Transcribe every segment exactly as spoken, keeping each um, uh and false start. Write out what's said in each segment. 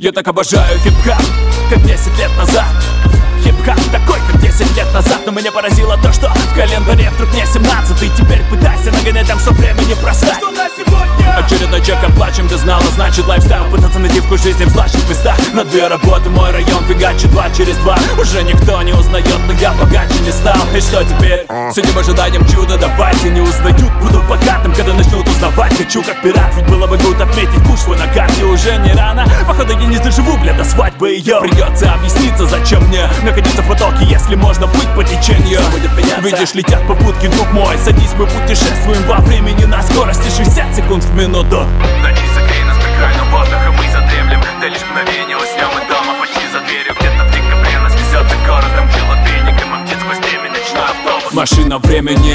Я так обожаю хип-хап, как десять лет назад. Хип-хап такой, как десять лет назад. Но меня поразило то, что в календаре вдруг не семнадцать. И теперь пытайся нагонять там, что время не просрать. Что на сегодня? Очередной чек оплачем, ты знала, значит лайфстайл. Пытаться найти вкус жизни в злачных местах. На две работы мой район фигачит два через два. Уже никто не узнает, но я богаче не стал. И что теперь? Сидим ожидаем чуда, давайте. Не узнают, буду богатым, когда начнут узнавать. Хочу как пират, ведь было бы гуд отметить куш свой на карте. Уже не рано, походу я не доживу, бля, до свадьбы ее. Придется объясниться, зачем мне находиться в потоке, если можно плыть по течению. Видишь, летят попутки, друг мой. Садись, мы путешествуем во времени на скорости шестьдесят секунд в минуту. Ночи согрей нас прекрасным воздухом, мы задремлем. Да лишь мгновение уснем и дома почти за дверью. Где-то в декабре нас везет за городом челотвейник, и мамтит сквозь темень ночной автобус. Машина времени.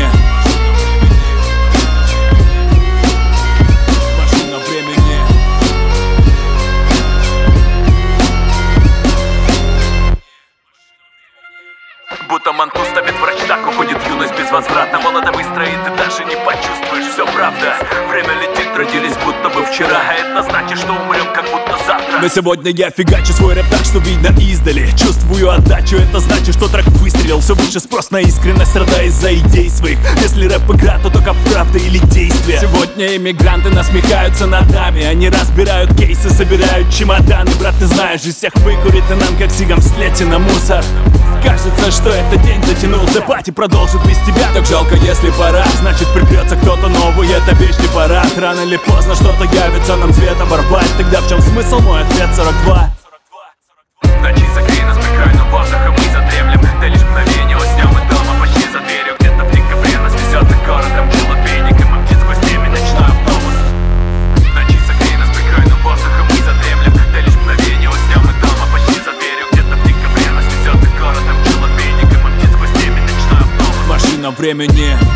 Машина времени. Будто манту ставит врач, так уходит юность безвозвратно. Молодо выстроит, ты даже не почувствуешь, все правда. Время летит, родились будто бы вчера. А это значит, что умрем как будто завтра. Но сегодня я фигачу свой рэп так, что видно издали. Чувствую отдачу, это значит, что трек выстрелил. Все выше спрос на искренность, рода из-за идей своих. Если рэп игра, то только правда или действие. Сегодня иммигранты насмехаются над нами. Они разбирают кейсы, собирают чемоданы. Брат, ты знаешь, из всех выкурит, и нам как сигам слете на мусор. Кажется, что этот день затянулся, пати продолжит без тебя. Так жалко, если пора, значит припрется кто-то новый. Это вечный парад, рано или поздно что-то явится, нам цвет оборвать. Тогда в чем смысл? Мой ответ сорок два. Ночи согрей нас прекрасным воздухом, мы задремлем. Да лишь мгновение уснем и дома почти за дверью. Где-то в декабре нас везет за городом челотвейник, и мамтит сквозь темень ночной автобус. Ночи согрей нас прекрасным воздухом, мы задремлем. Да лишь мгновение уснем и дома почти за дверью. Где-то в декабре нас везет за городом челотвейник, и мамтит сквозь темень ночной автобус. Машина времени.